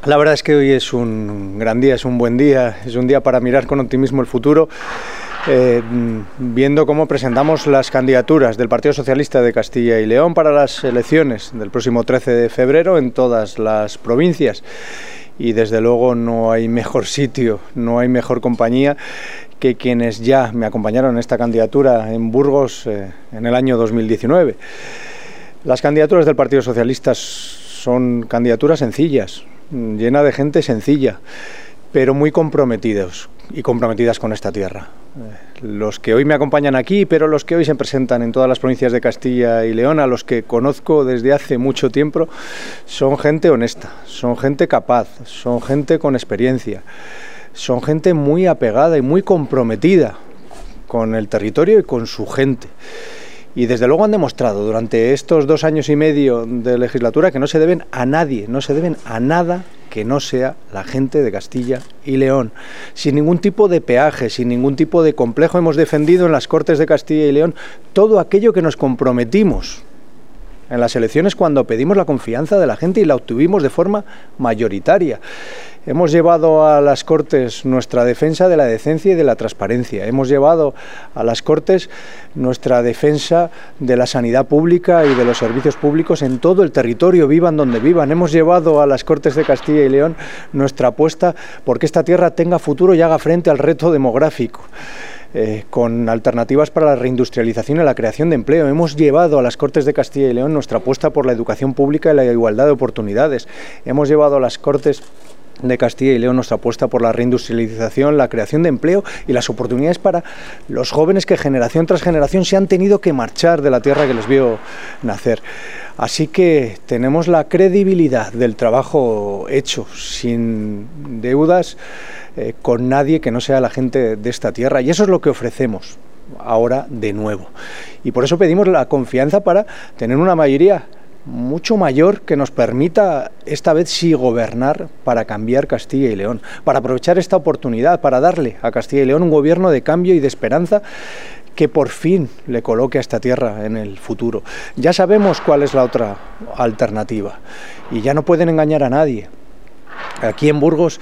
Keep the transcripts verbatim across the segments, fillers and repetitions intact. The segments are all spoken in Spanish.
La verdad es que hoy es un gran día, es un buen día, es un día para mirar con optimismo el futuro, eh, viendo cómo presentamos las candidaturas del Partido Socialista de Castilla y León para las elecciones del próximo trece de febrero en todas las provincias. Y desde luego no hay mejor sitio, no hay mejor compañía que quienes ya me acompañaron en esta candidatura en Burgos eh, en el año dos mil diecinueve. Las candidaturas del Partido Socialista son candidaturas sencillas, llena de gente sencilla, pero muy comprometidos y comprometidas con esta tierra. Los que hoy me acompañan aquí, pero los que hoy se presentan en todas las provincias de Castilla y León, a los que conozco desde hace mucho tiempo, son gente honesta, son gente capaz, son gente con experiencia, son gente muy apegada y muy comprometida con el territorio y con su gente. Y desde luego han demostrado durante estos dos años y medio de legislatura que no se deben a nadie, no se deben a nada que no sea la gente de Castilla y León. Sin ningún tipo de peaje, sin ningún tipo de complejo, hemos defendido en las Cortes de Castilla y León todo aquello que nos comprometimos en las elecciones cuando pedimos la confianza de la gente y la obtuvimos de forma mayoritaria. Hemos llevado a las Cortes nuestra defensa de la decencia y de la transparencia. Hemos llevado a las Cortes nuestra defensa de la sanidad pública y de los servicios públicos en todo el territorio, vivan donde vivan. Hemos llevado a las Cortes de Castilla y León nuestra apuesta porque esta tierra tenga futuro y haga frente al reto demográfico. Eh, con alternativas para la reindustrialización y la creación de empleo. Hemos llevado a las Cortes de Castilla y León nuestra apuesta por la educación pública y la igualdad de oportunidades. Hemos llevado a las Cortes de Castilla y León nuestra apuesta por la reindustrialización, la creación de empleo y las oportunidades para los jóvenes que generación tras generación se han tenido que marchar de la tierra que les vio nacer. Así que tenemos la credibilidad del trabajo hecho, sin deudas, eh, con nadie que no sea la gente de esta tierra, y eso es lo que ofrecemos ahora de nuevo. Y por eso pedimos la confianza para tener una mayoría mucho mayor que nos permita esta vez sí gobernar para cambiar Castilla y León, para aprovechar esta oportunidad, para darle a Castilla y León un gobierno de cambio y de esperanza que por fin le coloque a esta tierra en el futuro. Ya sabemos cuál es la otra alternativa y ya no pueden engañar a nadie. Aquí en Burgos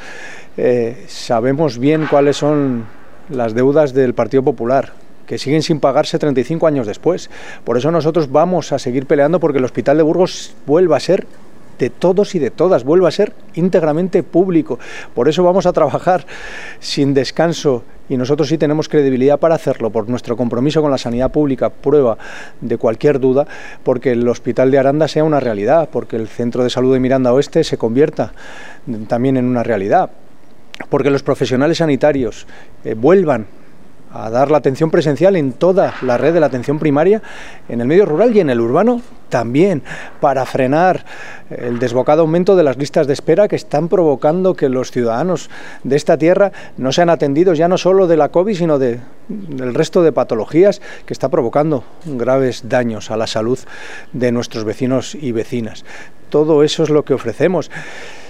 eh, sabemos bien cuáles son las deudas del Partido Popular, que siguen sin pagarse treinta y cinco años después. Por eso nosotros vamos a seguir peleando porque el Hospital de Burgos vuelva a ser de todos y de todas, vuelva a ser íntegramente público. Por eso vamos a trabajar sin descanso y nosotros sí tenemos credibilidad para hacerlo, por nuestro compromiso con la sanidad pública, prueba de cualquier duda, porque el Hospital de Aranda sea una realidad, porque el Centro de Salud de Miranda Oeste se convierta también en una realidad, porque los profesionales sanitarios eh, vuelvan a dar la atención presencial en toda la red de la atención primaria, en el medio rural y en el urbano también, para frenar el desbocado aumento de las listas de espera que están provocando que los ciudadanos de esta tierra no sean atendidos ya no solo de la COVID, sino de, del resto de patologías que está provocando graves daños a la salud de nuestros vecinos y vecinas. Todo eso es lo que ofrecemos.